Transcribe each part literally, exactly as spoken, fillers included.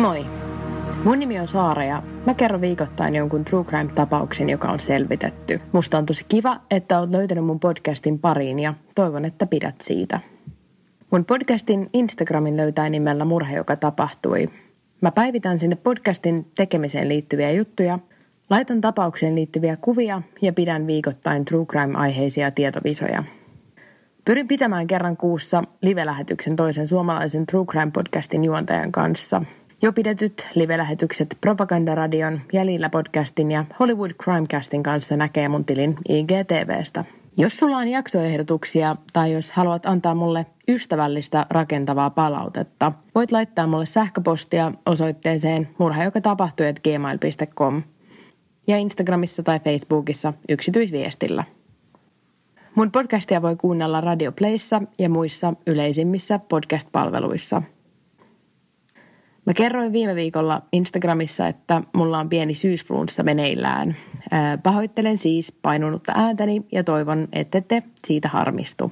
Moi! Mun nimi on Saara ja mä kerron viikoittain jonkun True Crime-tapauksen, joka on selvitetty. Musta on tosi kiva, että oot löytänyt mun podcastin pariin ja toivon, että pidät siitä. Mun podcastin Instagramin löytää nimellä Murha, joka tapahtui. Mä päivitän sinne podcastin tekemiseen liittyviä juttuja, laitan tapaukseen liittyviä kuvia ja pidän viikoittain True Crime-aiheisia tietovisoja. Pyrin pitämään kerran kuussa live-lähetyksen toisen suomalaisen True Crime-podcastin juontajan kanssa. Jo pidetyt live-lähetykset Propagandaradion, Jäljillä podcastin ja Hollywood Crimecastin kanssa näkee mun tilin I G T V:stä. Jos sulla on jaksoehdotuksia tai jos haluat antaa mulle ystävällistä rakentavaa palautetta, voit laittaa mulle sähköpostia osoitteeseen murhajokatapahtui at gmail piste com ja Instagramissa tai Facebookissa yksityisviestillä. Mun podcastia voi kuunnella Radio Playssa ja muissa yleisimmissä podcast-palveluissa. Mä kerroin viime viikolla Instagramissa, että mulla on pieni syysflunssa meneillään. Ää, pahoittelen siis painunutta ääntäni ja toivon, että te siitä harmistu.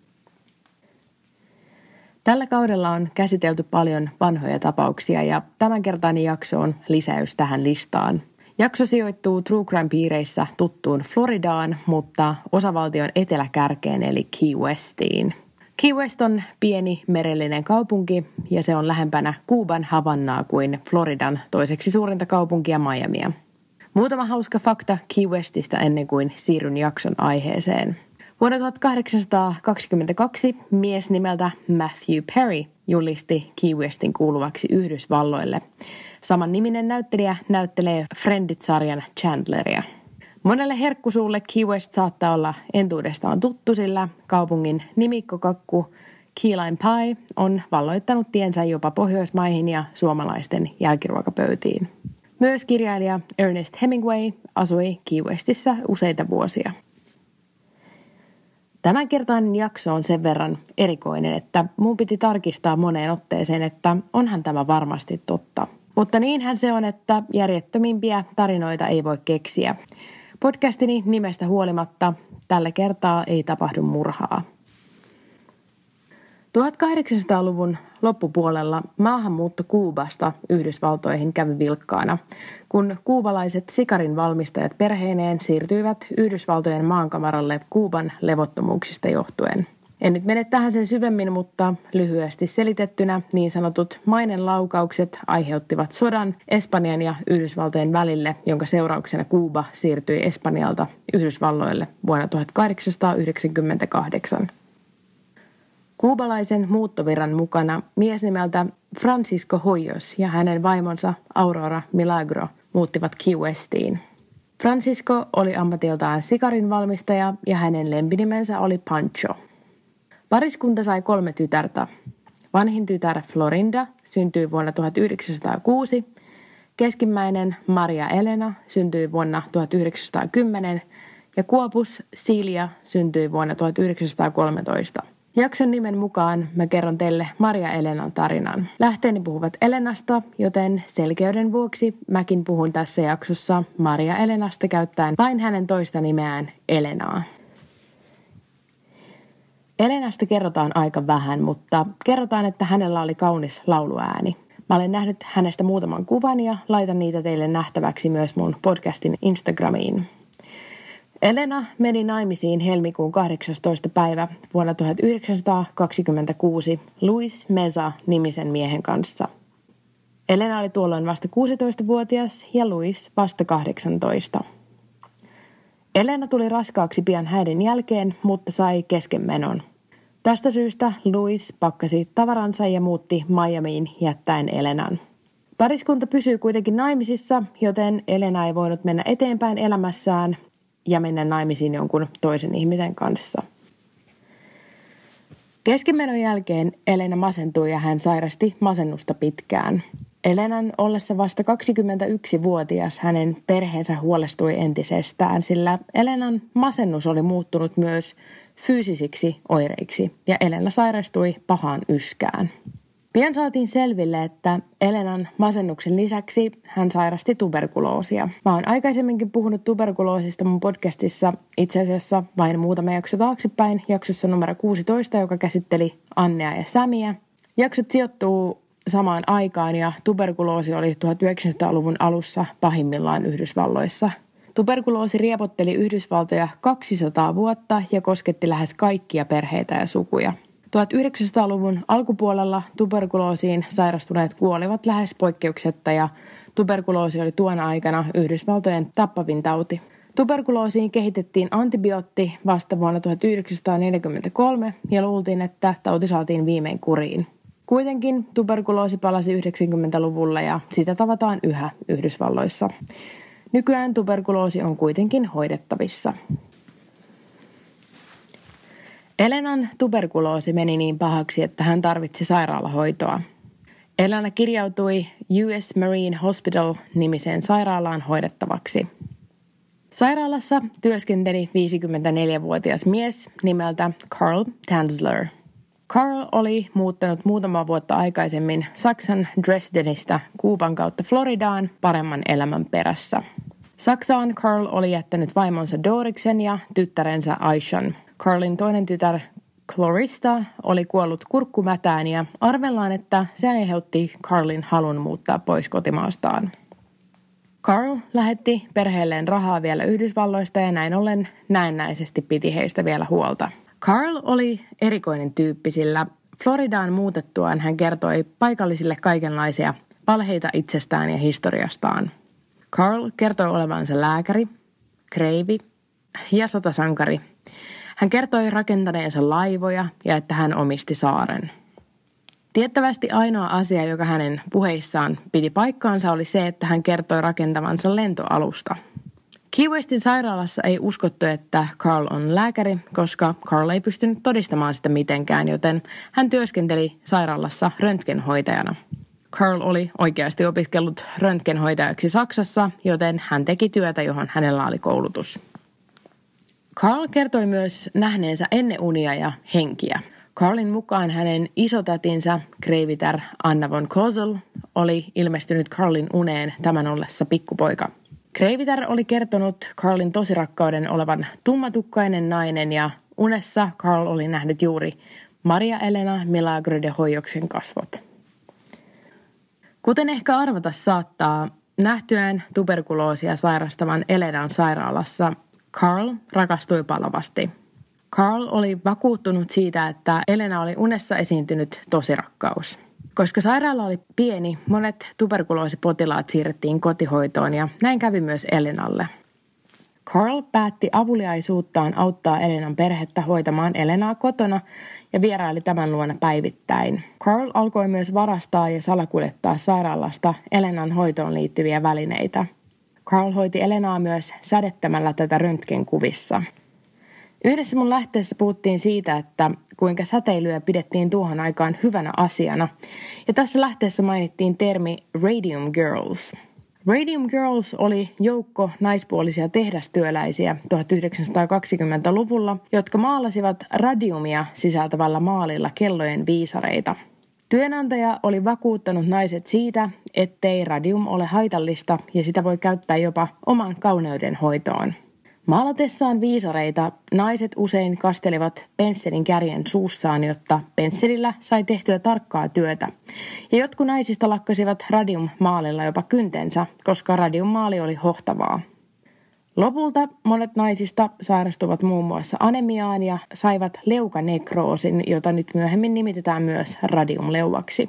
Tällä kaudella on käsitelty paljon vanhoja tapauksia ja tämänkertainen jakso on lisäys tähän listaan. Jakso sijoittuu True Crime-piireissä tuttuun Floridaan, mutta osavaltion eteläkärkeen eli Key Westiin. Key West on pieni merellinen kaupunki ja se on lähempänä Kuuban Havannaa kuin Floridan toiseksi suurinta kaupunkia Miamia. Muutama hauska fakta Key Westistä ennen kuin siirryn jakson aiheeseen. Vuonna tuhatkahdeksansataakaksikymmentäkaksi mies nimeltä Matthew Perry julisti Key Westin kuuluvaksi Yhdysvalloille. Saman niminen näyttelijä näyttelee Friendit-sarjan Chandleria. Monelle herkkusuulle Key West saattaa olla entuudestaan tuttu, sillä kaupungin nimikkokakku Key Lime Pie on valloittanut tiensä jopa Pohjoismaihin ja suomalaisten jälkiruokapöytiin. Myös kirjailija Ernest Hemingway asui Key Westissä useita vuosia. Tämänkertainen jakso on sen verran erikoinen, että mun piti tarkistaa moneen otteeseen, että onhan tämä varmasti totta. Mutta niinhän se on, että järjettömimpiä tarinoita ei voi keksiä. Podcastini nimestä huolimatta tällä kertaa ei tapahdu murhaa. tuhatkahdeksansataaluvun loppupuolella maahanmuutto Kuubasta Yhdysvaltoihin kävi vilkkaana, kun kuubalaiset sikarin valmistajat perheineen siirtyivät Yhdysvaltojen maankamaralle Kuuban levottomuuksista johtuen. En nyt mene tähän sen syvemmin, mutta lyhyesti selitettynä niin sanotut mainenlaukaukset aiheuttivat sodan Espanjan ja Yhdysvaltojen välille, jonka seurauksena Kuuba siirtyi Espanjalta Yhdysvalloille vuonna tuhatkahdeksansataayhdeksänkymmentäkahdeksan. Kuubalaisen muuttovirran mukana mies nimeltä Francisco Hoyos ja hänen vaimonsa Aurora Milagro muuttivat Key Westiin. Francisco oli ammatiltaan sikarin valmistaja ja hänen lempinimensä oli Pancho. Pariskunta sai kolme tytärtä. Vanhin tytär Florinda syntyi vuonna tuhatyhdeksänsataakuusi, keskimmäinen Maria Elena syntyi vuonna tuhatyhdeksänsataakymmenen ja kuopus Silja syntyi vuonna tuhatyhdeksänsataakolmetoista. Jakson nimen mukaan mä kerron teille Maria Elenan tarinan. Lähteeni puhuvat Elenasta, joten selkeyden vuoksi mäkin puhun tässä jaksossa Maria Elenasta käyttäen vain hänen toista nimeään Elenaa. Elenasta kerrotaan aika vähän, mutta kerrotaan, että hänellä oli kaunis lauluääni. Mä olen nähnyt hänestä muutaman kuvan ja laitan niitä teille nähtäväksi myös mun podcastin Instagramiin. Elena meni naimisiin helmikuun kahdeksastoista päivä vuonna tuhatyhdeksänsataakaksikymmentäkuusi Luis Meza-nimisen miehen kanssa. Elena oli tuolloin vasta kuusitoistavuotias ja Luis vasta kahdeksantoista. Elena tuli raskaaksi pian häiden jälkeen, mutta sai keskenmenon. Tästä syystä Luis pakkasi tavaransa ja muutti Miamiin jättäen Elenan. Pariskunta pysyy kuitenkin naimisissa, joten Elena ei voinut mennä eteenpäin elämässään ja mennä naimisiin jonkun toisen ihmisen kanssa. Keskenmenon jälkeen Elena masentui ja hän sairasti masennusta pitkään. Elenan ollessa vasta kaksikymmentäyksivuotias hänen perheensä huolestui entisestään, sillä Elenan masennus oli muuttunut myös fyysisiksi oireiksi ja Elena sairastui pahaan yskään. Pian saatiin selville, että Elenan masennuksen lisäksi hän sairasti tuberkuloosia. Mä oon aikaisemminkin puhunut tuberkuloosista mun podcastissa itse asiassa vain muutama jakso taaksepäin, jaksossa numero kuusitoista, joka käsitteli Annea ja Sämiä. Jaksot sijoittuu samaan aikaan ja tuberkuloosi oli tuhatyhdeksänsataaluvun alussa pahimmillaan Yhdysvalloissa. Tuberkuloosi riepotteli Yhdysvaltoja kaksisataa vuotta ja kosketti lähes kaikkia perheitä ja sukuja. tuhatyhdeksänsataaluvun alkupuolella tuberkuloosiin sairastuneet kuolivat lähes poikkeuksetta ja tuberkuloosi oli tuona aikana Yhdysvaltojen tappavin tauti. Tuberkuloosiin kehitettiin antibiootti vasta vuonna tuhatyhdeksänsataaneljäkymmentäkolme ja luultiin, että tauti saatiin viimein kuriin. Kuitenkin tuberkuloosi palasi yhdeksänkymmentäluvulla ja sitä tavataan yhä Yhdysvalloissa. Nykyään tuberkuloosi on kuitenkin hoidettavissa. Elenan tuberkuloosi meni niin pahaksi, että hän tarvitsi sairaalahoitoa. Elena kirjautui U S Marine Hospital-nimiseen sairaalaan hoidettavaksi. Sairaalassa työskenteli viisikymmentäneljävuotias mies nimeltä Carl Tanzler. Carl oli muuttanut muutama vuotta aikaisemmin Saksan Dresdenistä Kuuban kautta Floridaan paremman elämän perässä. Saksaan Carl oli jättänyt vaimonsa Doriksen ja tyttärensä Aishan. Carlin toinen tytär Clarista oli kuollut kurkkumätään ja arvellaan, että se aiheutti Carlin halun muuttaa pois kotimaastaan. Carl lähetti perheelleen rahaa vielä Yhdysvalloista ja näin ollen näennäisesti piti heistä vielä huolta. Carl oli erikoinen tyyppi, sillä Floridaan muutettuaan hän kertoi paikallisille kaikenlaisia valheita itsestään ja historiastaan. Carl kertoi olevansa lääkäri, kreivi ja sotasankari. Hän kertoi rakentaneensa laivoja ja että hän omisti saaren. Tiettävästi ainoa asia, joka hänen puheissaan piti paikkaansa, oli se, että hän kertoi rakentavansa lentoalusta. Key Westin sairaalassa ei uskottu, että Carl on lääkäri, koska Carl ei pystynyt todistamaan sitä mitenkään, joten hän työskenteli sairaalassa röntgenhoitajana. Carl oli oikeasti opiskellut röntgenhoitajaksi Saksassa, joten hän teki työtä, johon hänellä oli koulutus. Carl kertoi myös nähneensä ennen unia ja henkiä. Carlin mukaan hänen isotätinsä, kreivitär Anna von Kosel, oli ilmestynyt Carlin uneen tämän ollessa pikkupoika. Kreivitär oli kertonut Carlin tosirakkauden olevan tummatukkainen nainen ja unessa Carl oli nähnyt juuri Maria Elena Milagro de Hoyoksen kasvot. Kuten ehkä arvata saattaa, nähtyään tuberkuloosia sairastavan Elenan sairaalassa Carl rakastui palavasti. Carl oli vakuuttunut siitä, että Elena oli unessa esiintynyt tosirakkaus. Koska sairaala oli pieni, monet tuberkuloosipotilaat siirrettiin kotihoitoon ja näin kävi myös Elenalle. Carl päätti avuliaisuuttaan auttaa Elenan perhettä hoitamaan Elenaa kotona ja vieraili tämän luona päivittäin. Carl alkoi myös varastaa ja salakuljettaa sairaalasta Elenan hoitoon liittyviä välineitä. Carl hoiti Elenaa myös sädettämällä tätä röntgenkuvissa. Yhdessä mun lähteessä puhuttiin siitä, että kuinka säteilyä pidettiin tuohon aikaan hyvänä asiana. Ja tässä lähteessä mainittiin termi Radium Girls. Radium Girls oli joukko naispuolisia tehdastyöläisiä tuhatyhdeksänsataakaksikymmentäluvulla, jotka maalasivat radiumia sisältävällä maalilla kellojen viisareita. Työnantaja oli vakuuttanut naiset siitä, ettei radium ole haitallista ja sitä voi käyttää jopa oman kauneuden hoitoon. Maalatessaan viisareita naiset usein kastelivat pensselin kärjen suussaan, jotta pensselillä sai tehtyä tarkkaa työtä. Ja jotkut naisista lakkasivat radiummaalilla jopa kyntensä, koska radiummaali oli hohtavaa. Lopulta monet naisista sairastuvat muun muassa anemiaan ja saivat leukanekroosin, jota nyt myöhemmin nimitetään myös radiumleuaksi.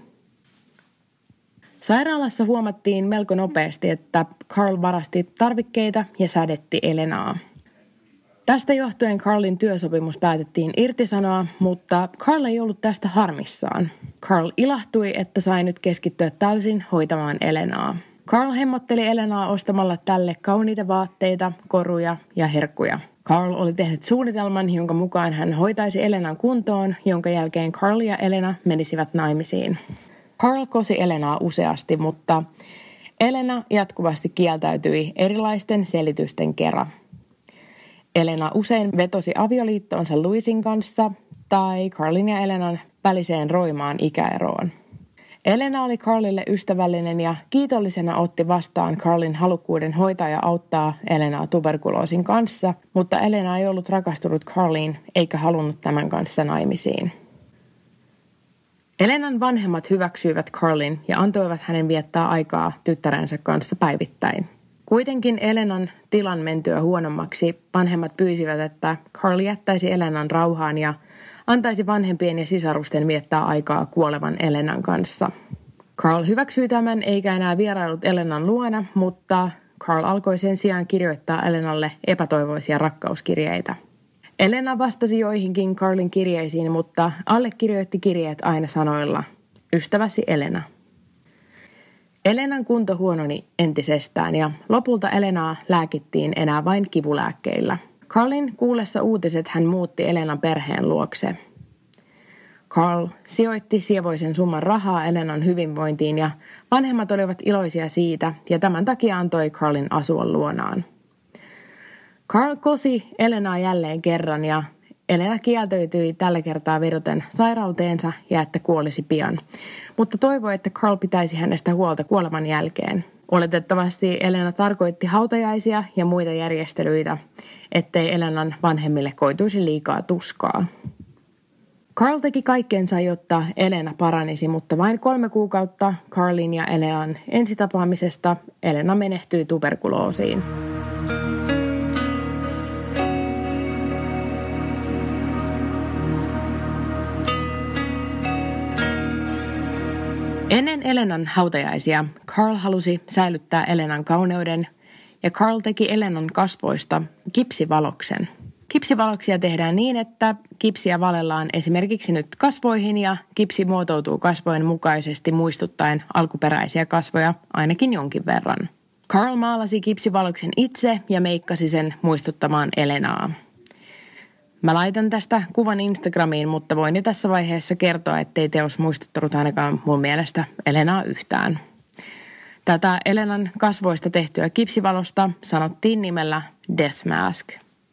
Sairaalassa huomattiin melko nopeasti, että Carl varasti tarvikkeita ja sädetti Elenaa. Tästä johtuen Carlin työsopimus päätettiin irtisanoa, mutta Carl ei ollut tästä harmissaan. Carl ilahtui, että sai nyt keskittyä täysin hoitamaan Elenaa. Carl hemmotteli Elenaa ostamalla tälle kauniita vaatteita, koruja ja herkkuja. Carl oli tehnyt suunnitelman, jonka mukaan hän hoitaisi Elenan kuntoon, jonka jälkeen Carl ja Elena menisivät naimisiin. Carl kosi Elenaa useasti, mutta Elena jatkuvasti kieltäytyi erilaisten selitysten kerran. Elena usein vetosi avioliittoonsa Louisin kanssa tai Carlin ja Elenan väliseen roimaan ikäeroon. Elena oli Carlille ystävällinen ja kiitollisena otti vastaan Carlin halukkuuden hoitaa ja auttaa Elenaa tuberkuloosin kanssa, mutta Elena ei ollut rakastunut Carliin eikä halunnut tämän kanssa naimisiin. Elenan vanhemmat hyväksyivät Carlin ja antoivat hänen viettää aikaa tyttärensä kanssa päivittäin. Kuitenkin Elenan tilan mentyä huonommaksi vanhemmat pyysivät, että Carl jättäisi Elenan rauhaan ja antaisi vanhempien ja sisarusten viettää aikaa kuolevan Elenan kanssa. Carl hyväksyi tämän eikä enää vierailut Elenan luona, mutta Carl alkoi sen sijaan kirjoittaa Elenalle epätoivoisia rakkauskirjeitä. Elena vastasi joihinkin Carlin kirjeisiin, mutta allekirjoitti kirjeet aina sanoilla, ystäväsi Elena. Elenan kunto huononi entisestään ja lopulta Elenaa lääkittiin enää vain kivulääkkeillä. Carlin kuullessa uutiset hän muutti Elenan perheen luokse. Carl sijoitti sievoisen summan rahaa Elenan hyvinvointiin ja vanhemmat olivat iloisia siitä ja tämän takia antoi Carlin asua luonaan. Carl kosi Elenaa jälleen kerran ja Elena kieltäytyi tällä kertaa vedoten sairauteensa ja että kuolisi pian, mutta toivoi, että Carl pitäisi hänestä huolta kuoleman jälkeen. Oletettavasti Elena tarkoitti hautajaisia ja muita järjestelyitä, ettei Elenan vanhemmille koituisi liikaa tuskaa. Carl teki kaikkensa, jotta Elena paranisi, mutta vain kolme kuukautta Carlin ja Elenan ensitapaamisesta Elena menehtyi tuberkuloosiin. Ennen Elenan hautajaisia Carl halusi säilyttää Elenan kauneuden ja Carl teki Elenan kasvoista kipsivaloksen. Kipsivaloksia tehdään niin, että kipsiä valellaan esimerkiksi nyt kasvoihin ja kipsi muotoutuu kasvojen mukaisesti muistuttaen alkuperäisiä kasvoja ainakin jonkin verran. Carl maalasi kipsivaloksen itse ja meikkasi sen muistuttamaan Elenaa. Mä laitan tästä kuvan Instagramiin, mutta voin jo tässä vaiheessa kertoa, ettei teos muistuttanut ainakaan mun mielestä Elenaa yhtään. Tätä Elenan kasvoista tehtyä kipsivalosta sanottiin nimellä Death Mask.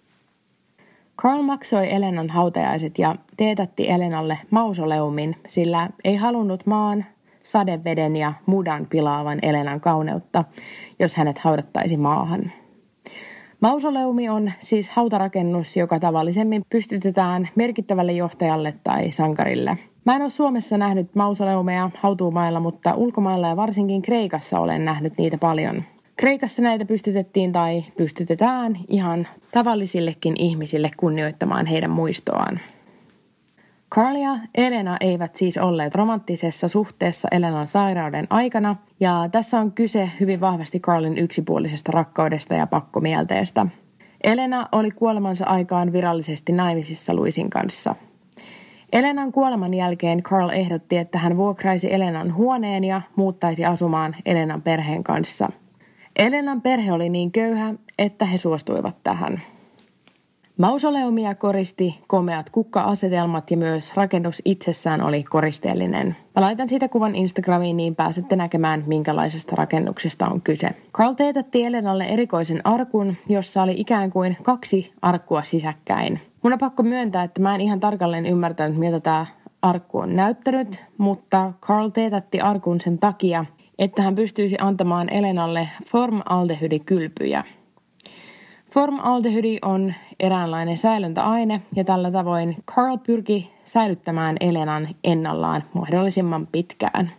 Carl maksoi Elenan hautajaiset ja teetätti Elenalle mausoleumin, sillä ei halunnut maan, sadeveden ja mudan pilaavan Elenan kauneutta, jos hänet haudattaisi maahan. Mausoleumi on siis hautarakennus, joka tavallisemmin pystytetään merkittävälle johtajalle tai sankarille. Mä en ole Suomessa nähnyt mausoleumeja hautuumailla, mutta ulkomailla ja varsinkin Kreikassa olen nähnyt niitä paljon. Kreikassa näitä pystytettiin tai pystytetään ihan tavallisillekin ihmisille kunnioittamaan heidän muistoaan. Carl ja Elena eivät siis olleet romanttisessa suhteessa Elenan sairauden aikana, ja tässä on kyse hyvin vahvasti Carlin yksipuolisesta rakkaudesta ja pakkomielteestä. Elena oli kuolemansa aikaan virallisesti naimisissa Louisin kanssa. Elenan kuoleman jälkeen Carl ehdotti, että hän vuokraisi Elenan huoneen ja muuttaisi asumaan Elenan perheen kanssa. Elenan perhe oli niin köyhä, että he suostuivat tähän. Mausoleumia koristi komeat kukka-asetelmat ja myös rakennus itsessään oli koristeellinen. Mä laitan siitä kuvan Instagramiin, niin pääsette näkemään, minkälaisesta rakennuksesta on kyse. Carl teetätti Elenalle erikoisen arkun, jossa oli ikään kuin kaksi arkkua sisäkkäin. Mun on pakko myöntää, että mä en ihan tarkalleen ymmärtänyt, miltä tämä arkku on näyttänyt, mutta Carl teetätti arkun sen takia, että hän pystyisi antamaan Elenalle formaldehydikylpyjä. Formaldehydi on eräänlainen säilöntäaine ja tällä tavoin Carl pyrki säilyttämään Elenan ennallaan mahdollisimman pitkään.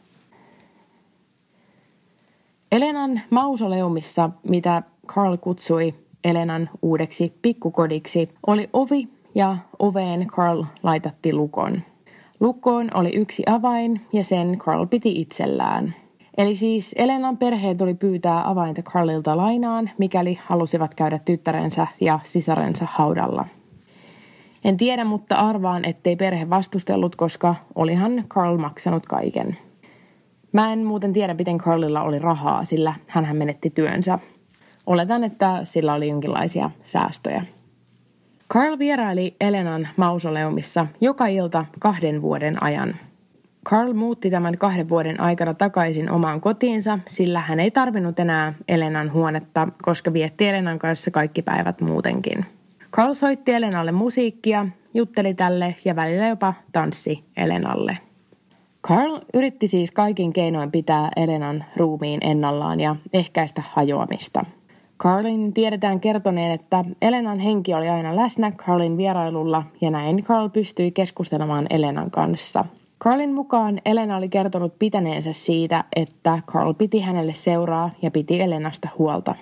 Elenan mausoleumissa, mitä Carl kutsui Elenan uudeksi pikkukodiksi, oli ovi ja oveen Carl laitatti lukon. Lukkoon oli yksi avain ja sen Carl piti itsellään. Eli siis Elenan perheen tuli pyytää avainta Carlilta lainaan, mikäli halusivat käydä tyttärensä ja sisarensa haudalla. En tiedä, mutta arvaan, ettei perhe vastustellut, koska olihan Carl maksanut kaiken. Mä en muuten tiedä, miten Carlilla oli rahaa, sillä hänhän menetti työnsä. Oletan, että sillä oli jonkinlaisia säästöjä. Carl vieraili Elenan mausoleumissa joka ilta kahden vuoden ajan. Carl muutti tämän kahden vuoden aikana takaisin omaan kotiinsa, sillä hän ei tarvinnut enää Elenan huonetta, koska vietti Elenan kanssa kaikki päivät muutenkin. Carl soitti Elenalle musiikkia, jutteli tälle ja välillä jopa tanssi Elenalle. Carl yritti siis kaikin keinoin pitää Elenan ruumiin ennallaan ja ehkäistä hajoamista. Carlin tiedetään kertoneen, että Elenan henki oli aina läsnä Carlin vierailulla ja näin Carl pystyi keskustelemaan Elenan kanssa. Carlin mukaan Elena oli kertonut pitäneensä siitä, että Carl piti hänelle seuraa ja piti Elenasta huolta.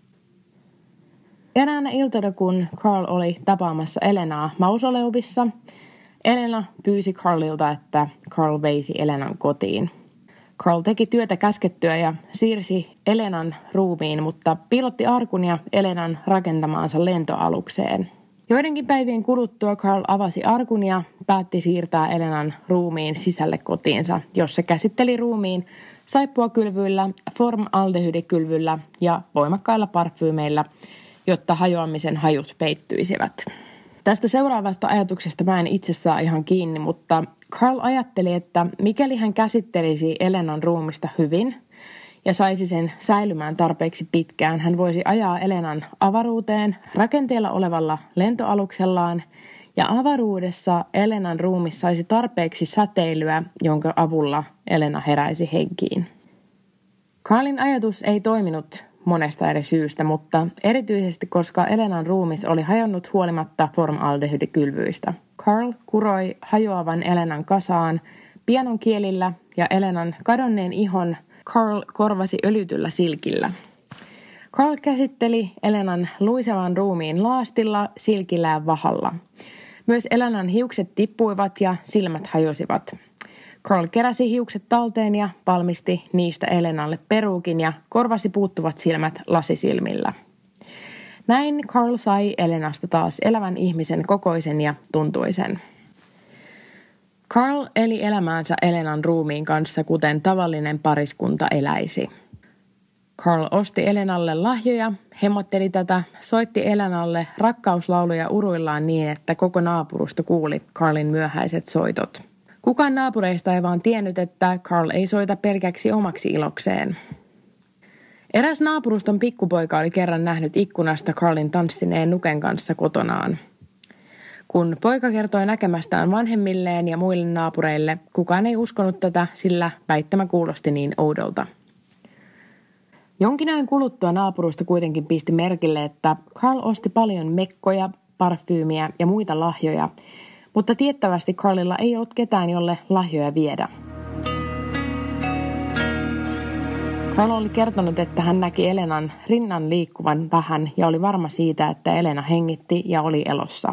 Eräänä iltana, kun Carl oli tapaamassa Elenaa mausoleumissa, Elena pyysi Carlilta, että Carl veisi Elenan kotiin. Carl teki työtä käskettyä ja siirsi Elenan ruumiin, mutta piilotti arkunia Elenan rakentamaansa lentoalukseen. Joidenkin päivien kuluttua Carl avasi arkun ja päätti siirtää Elenan ruumiin sisälle kotiinsa, jossa käsitteli ruumiin saippuakylvyillä, formaldehydikylvyllä ja voimakkailla parfyymeillä, jotta hajoamisen hajut peittyisivät. Tästä seuraavasta ajatuksesta mä en itse saa ihan kiinni, mutta Carl ajatteli, että mikäli hän käsittelisi Elenan ruumista hyvin ja saisi sen säilymään tarpeeksi pitkään, hän voisi ajaa Elenan avaruuteen rakenteella olevalla lentoaluksellaan ja avaruudessa Elenan ruumis saisi tarpeeksi säteilyä, jonka avulla Elena heräisi henkiin. Carlin ajatus ei toiminut monesta eri syystä, mutta erityisesti koska Elenan ruumis oli hajonnut huolimatta formaldehydikylvyistä. Carl kuroi hajoavan Elenan kasaan pianon kielillä ja Elenan kadonneen ihon Carl korvasi öljytyllä silkillä. Carl käsitteli Elenan luisevan ruumiin laastilla, silkillä ja vahalla. Myös Elenan hiukset tippuivat ja silmät hajosivat. Carl keräsi hiukset talteen ja valmisti niistä Elenalle peruukin ja korvasi puuttuvat silmät lasisilmillä. Näin Carl sai Elenasta taas elävän ihmisen kokoisen ja tuntuisen. Carl eli elämäänsä Elenan ruumiin kanssa, kuten tavallinen pariskunta eläisi. Carl osti Elenalle lahjoja, hemmotteli tätä, soitti Elenalle rakkauslauluja uruillaan niin, että koko naapurusto kuuli Carlin myöhäiset soitot. Kukaan naapureista ei vaan tiennyt, että Carl ei soita pelkäksi omaksi ilokseen. Eräs naapuruston pikkupoika oli kerran nähnyt ikkunasta Carlin tanssineen nuken kanssa kotonaan. Kun poika kertoi näkemästään vanhemmilleen ja muille naapureille, kukaan ei uskonut tätä, sillä väittämä kuulosti niin oudolta. Jonkin ajan kuluttua naapurusto kuitenkin pisti merkille, että Carl osti paljon mekkoja, parfyymiä ja muita lahjoja, mutta tiettävästi Carlilla ei ollut ketään, jolle lahjoja viedä. Carl oli kertonut, että hän näki Elenan rinnan liikkuvan vähän ja oli varma siitä, että Elena hengitti ja oli elossa.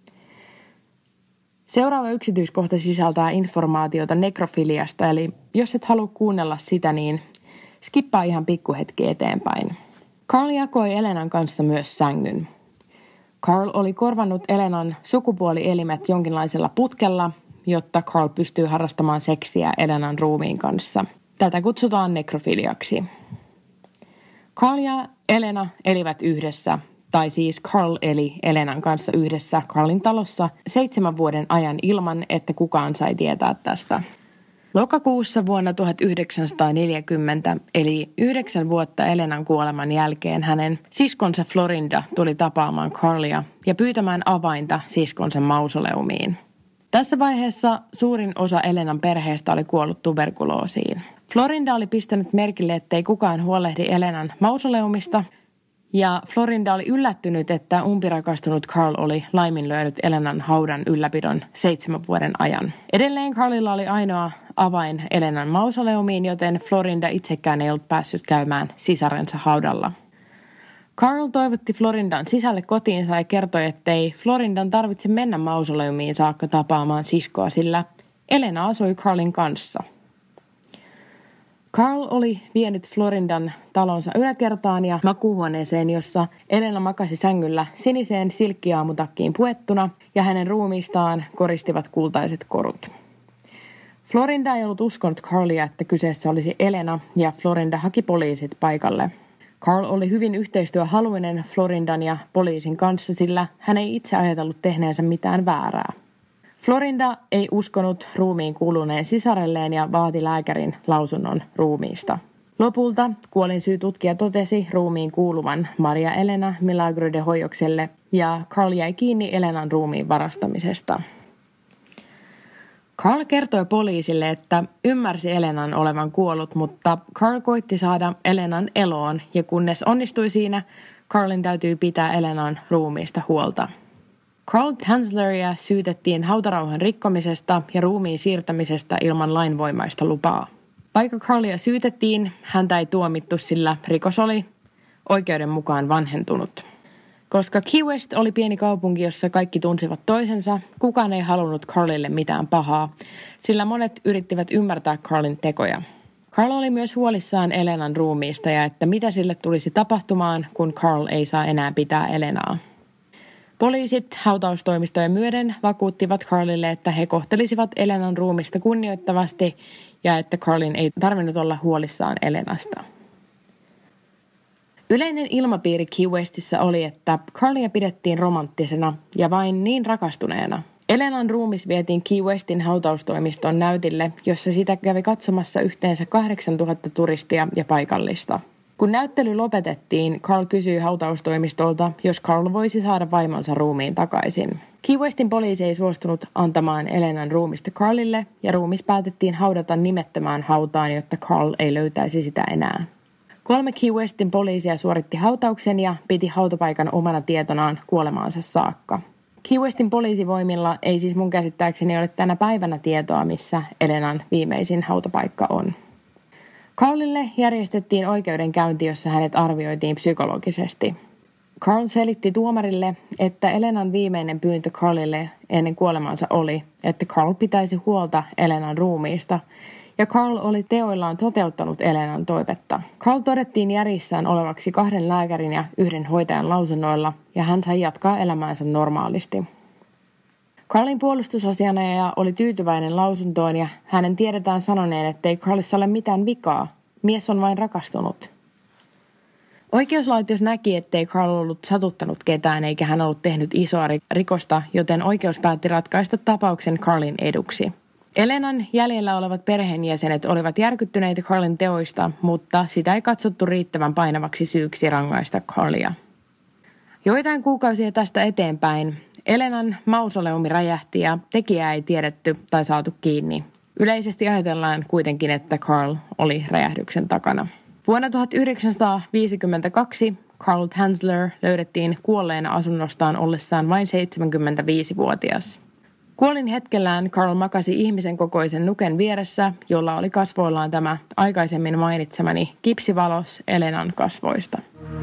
Seuraava yksityiskohta sisältää informaatiota nekrofiliasta, eli jos et halua kuunnella sitä, niin skippaa ihan pikkuhetki eteenpäin. Carl jakoi Elenan kanssa myös sängyn. Carl oli korvannut Elenan sukupuolielimet jonkinlaisella putkella, jotta Carl pystyy harrastamaan seksiä Elenan ruumiin kanssa. Tätä kutsutaan nekrofiliaksi. Carl ja Elena elivät yhdessä, tai siis Carl eli Elenan kanssa yhdessä Carlin talossa seitsemän vuoden ajan ilman, että kukaan sai tietää tästä. Lokakuussa vuonna tuhatyhdeksänsataaneljäkymmentä, eli yhdeksän vuotta Elenan kuoleman jälkeen, hänen siskonsa Florinda tuli tapaamaan Carlia ja pyytämään avainta siskonsa mausoleumiin. Tässä vaiheessa suurin osa Elenan perheestä oli kuollut tuberkuloosiin. Florinda oli pistänyt merkille, ettei kukaan huolehdi Elenan mausoleumista, ja Florinda oli yllättynyt, että umpirakastunut Carl oli laiminlyönyt Elenan haudan ylläpidon seitsemän vuoden ajan. Edelleen Carlilla oli ainoa avain Elenan mausoleumiin, joten Florinda itsekään ei ollut päässyt käymään sisarensa haudalla. Carl toivotti Florindan sisälle kotiinsa ja kertoi, ettei Florindan tarvitse mennä mausoleumiin saakka tapaamaan siskoa, sillä Elena asui Carlin kanssa. Carl oli vienyt Florindan talonsa yläkertaan ja makuuhuoneeseen, jossa Elena makasi sängyllä siniseen silkkiaamutakkiin puettuna ja hänen ruumiistaan koristivat kultaiset korut. Florinda ei ollut uskonut Carlia, että kyseessä olisi Elena, ja Florinda haki poliisit paikalle. Carl oli hyvin yhteistyöhaluinen Florindan ja poliisin kanssa, sillä hän ei itse ajatellut tehneensä mitään väärää. Florinda ei uskonut ruumiin kuuluneen sisarelleen ja vaati lääkärin lausunnon ruumiista. Lopulta kuolinsyytutkija totesi ruumiin kuuluvan Maria Elena Milagro de Hoyokselle ja Carl jäi kiinni Elenan ruumiin varastamisesta. Carl kertoi poliisille, että ymmärsi Elenan olevan kuollut, mutta Carl koitti saada Elenan eloon ja kunnes onnistui siinä, Carlin täytyy pitää Elenan ruumiista huolta. Carl Tanzleria syytettiin hautarauhan rikkomisesta ja ruumiin siirtämisestä ilman lainvoimaista lupaa. Vaikka Carlia syytettiin, häntä ei tuomittu, sillä rikos oli oikeuden mukaan vanhentunut. Koska Key West oli pieni kaupunki, jossa kaikki tunsivat toisensa, kukaan ei halunnut Carlille mitään pahaa, sillä monet yrittivät ymmärtää Carlin tekoja. Carl oli myös huolissaan Elenan ruumiista ja että mitä sille tulisi tapahtumaan, kun Carl ei saa enää pitää Elenaa. Poliisit hautaustoimistojen myöden vakuuttivat Carlille, että he kohtelisivat Elenan ruumista kunnioittavasti ja että Carlin ei tarvinnut olla huolissaan Elenasta. Yleinen ilmapiiri Key Westissä oli, että Carlia pidettiin romanttisena ja vain niin rakastuneena. Elenan ruumis vietiin Key Westin hautaustoimiston näytille, jossa sitä kävi katsomassa yhteensä kahdeksantuhatta turistia ja paikallista. Kun näyttely lopetettiin, Carl kysyi hautaustoimistolta, jos Carl voisi saada vaimonsa ruumiin takaisin. Key Westin poliisi ei suostunut antamaan Elenan ruumista Carlille ja ruumis päätettiin haudata nimettömään hautaan, jotta Carl ei löytäisi sitä enää. Kolme Key Westin poliisia suoritti hautauksen ja piti hautapaikan omana tietonaan kuolemaansa saakka. Key Westin poliisivoimilla ei siis mun käsittääkseni ole tänä päivänä tietoa, missä Elenan viimeisin hautapaikka on. Carlille järjestettiin oikeudenkäynti, jossa hänet arvioitiin psykologisesti. Carl selitti tuomarille, että Elenan viimeinen pyyntö Carlille ennen kuolemaansa oli, että Carl pitäisi huolta Elenan ruumiista, ja Carl oli teoillaan toteuttanut Elenan toivetta. Carl todettiin järjissään olevaksi kahden lääkärin ja yhden hoitajan lausunnoilla, ja hän sai jatkaa elämäänsä normaalisti. Carlin puolustusasianajaja oli tyytyväinen lausuntoon ja hänen tiedetään sanoneen, ettei Carlissa ole mitään vikaa. Mies on vain rakastunut. Oikeuslaitos näki, ettei Carl ollut satuttanut ketään eikä hän ollut tehnyt isoa rikosta, joten oikeus päätti ratkaista tapauksen Carlin eduksi. Elenan jäljellä olevat perheenjäsenet olivat järkyttyneitä Carlin teoista, mutta sitä ei katsottu riittävän painavaksi syyksi rangaista Carlia. Joitain kuukausia tästä eteenpäin Elenan mausoleumi räjähti ja tekijää ei tiedetty tai saatu kiinni. Yleisesti ajatellaan kuitenkin, että Carl oli räjähdyksen takana. Vuonna tuhatyhdeksänsataaviisikymmentäkaksi Carl Tanzler löydettiin kuolleena asunnostaan ollessaan vain seitsemänkymmentäviisivuotias. Kuolin hetkellään Carl makasi ihmisen kokoisen nuken vieressä, jolla oli kasvoillaan tämä aikaisemmin mainitsemani kipsivalos Elenan kasvoista.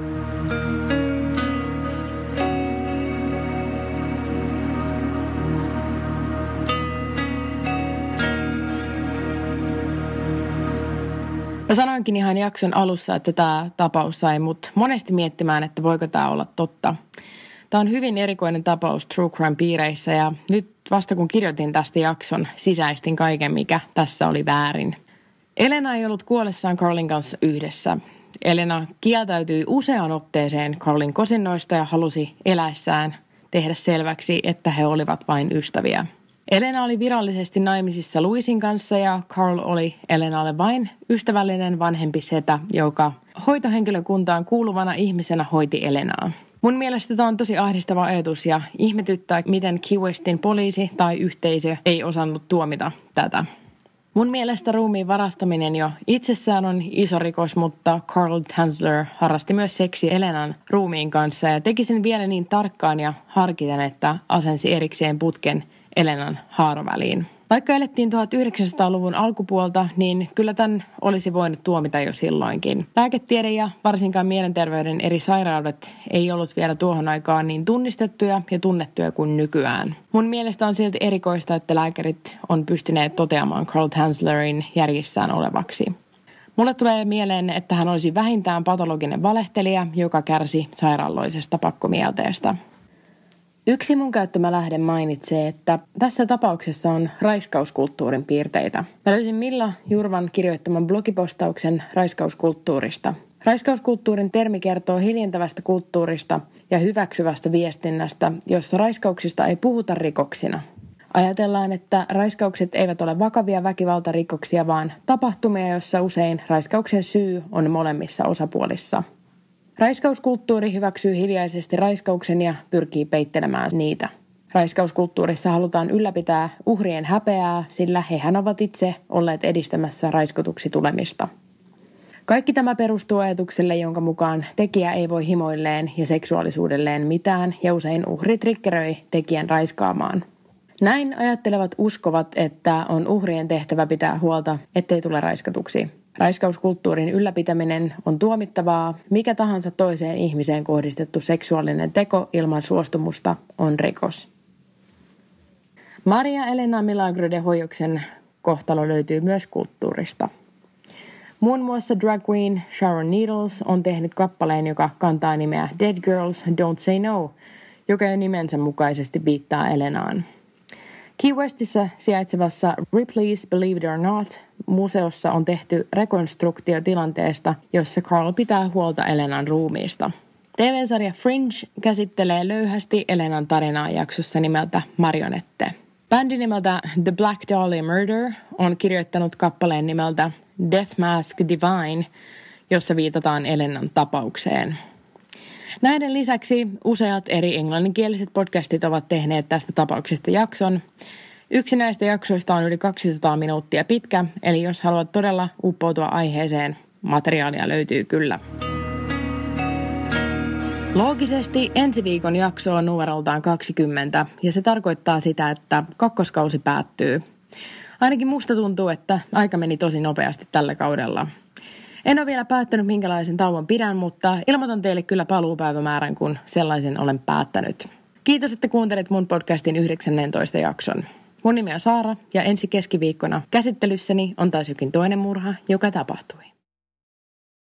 Mä sanoinkin ihan jakson alussa, että tämä tapaus sai mut monesti miettimään, että voiko tämä olla totta. Tämä on hyvin erikoinen tapaus True Crime-piireissä ja nyt vasta kun kirjoitin tästä jakson, sisäistin kaiken, mikä tässä oli väärin. Elena ei ollut kuollessaan Carlin kanssa yhdessä. Elena kieltäytyi useaan otteeseen Carlin kosinnoista ja halusi eläessään tehdä selväksi, että he olivat vain ystäviä. Elena oli virallisesti naimisissa Louisin kanssa ja Carl oli Elenalle vain ystävällinen vanhempi setä, joka hoitohenkilökuntaan kuuluvana ihmisenä hoiti Elenaa. Mun mielestä tämä on tosi ahdistava ajatus ja ihmetyttää, miten Key Westin poliisi tai yhteisö ei osannut tuomita tätä. Mun mielestä ruumiin varastaminen jo itsessään on iso rikos, mutta Carl Tanzler harrasti myös seksi Elenan ruumiin kanssa ja teki sen vielä niin tarkkaan ja harkiten, että asensi erikseen putken Elenan haaroväliin. Vaikka elettiin tuhatyhdeksänsataaluvun alkupuolta, niin kyllä tämän olisi voinut tuomita jo silloinkin. Lääketiede ja varsinkaan mielenterveyden eri sairaudet ei ollut vielä tuohon aikaan niin tunnistettuja ja tunnettuja kuin nykyään. Mun mielestä on silti erikoista, että lääkärit on pystyneet toteamaan Carl Tanzlerin järjissään olevaksi. Mulle tulee mieleen, että hän olisi vähintään patologinen valehtelija, joka kärsi sairaalloisesta pakkomielteestä. Yksi mun käyttämä lähde mainitsee, että tässä tapauksessa on raiskauskulttuurin piirteitä. Mä löysin Milla Jurvan kirjoittaman blogipostauksen raiskauskulttuurista. Raiskauskulttuurin termi kertoo hiljentävästä kulttuurista ja hyväksyvästä viestinnästä, jossa raiskauksista ei puhuta rikoksina. Ajatellaan, että raiskaukset eivät ole vakavia väkivaltarikoksia, vaan tapahtumia, joissa usein raiskauksen syy on molemmissa osapuolissa. Raiskauskulttuuri hyväksyy hiljaisesti raiskauksen ja pyrkii peittelemään niitä. Raiskauskulttuurissa halutaan ylläpitää uhrien häpeää, sillä hehän ovat itse olleet edistämässä raiskotuksi tulemista. Kaikki tämä perustuu ajatukselle, jonka mukaan tekijä ei voi himoilleen ja seksuaalisuudelleen mitään, ja usein uhri triggeröi tekijän raiskaamaan. Näin ajattelevat uskovat, että on uhrien tehtävä pitää huolta, ettei tule raiskatuksi. Raiskauskulttuurin ylläpitäminen on tuomittavaa, mikä tahansa toiseen ihmiseen kohdistettu seksuaalinen teko ilman suostumusta on rikos. Maria Elena Milagro de Hoyoksen kohtalo löytyy myös kulttuurista. Muun muassa drag queen Sharon Needles on tehnyt kappaleen, joka kantaa nimeä Dead Girls Don't Say No, joka jo nimensä mukaisesti viittaa Elenaan. Key Westissä sijaitsevassa Ripley's Believe It or Not museossa on tehty rekonstruktio tilanteesta, jossa Carl pitää huolta Elenan ruumiista. T V-sarja Fringe käsittelee löyhästi Elenan tarinaa jaksossa nimeltä Marionette. Bändi nimeltä The Black Dahlia Murder on kirjoittanut kappaleen nimeltä Death Mask Divine, jossa viitataan Elenan tapaukseen. Näiden lisäksi useat eri englanninkieliset podcastit ovat tehneet tästä tapauksesta jakson. Yksi näistä jaksoista on yli kaksisataa minuuttia pitkä, eli jos haluat todella uppoutua aiheeseen, materiaalia löytyy kyllä. Loogisesti ensi viikon jakso on numeroltaan kaksikymmentä, ja se tarkoittaa sitä, että kakkoskausi päättyy. Ainakin musta tuntuu, että aika meni tosi nopeasti tällä kaudella. En ole vielä päättänyt, minkälaisen tauon pidän, mutta ilmoitan teille kyllä paluupäivämäärän, kun sellaisen olen päättänyt. Kiitos, että kuuntelit mun podcastin yhdeksännentoista jakson. Mun nimi on Saara, ja ensi keskiviikkona käsittelyssäni on taas jokin toinen murha, joka tapahtui.